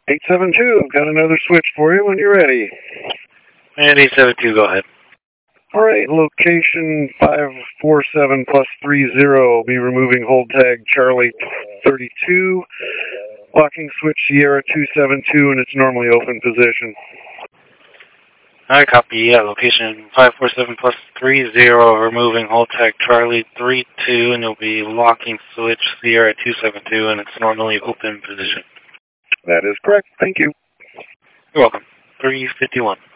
872, I've got another switch for you when you're ready. And 872, go ahead. All right, location 547 plus 30. I'll be removing hold tag Charlie 32. Locking switch Sierra 272 in its normally open position. Alright, copy. Yeah, location 547 plus 30, removing hold tag Charlie 32, and you'll be locking switch Sierra 272 in its normally open position. That is correct. Thank you. You're welcome. 351.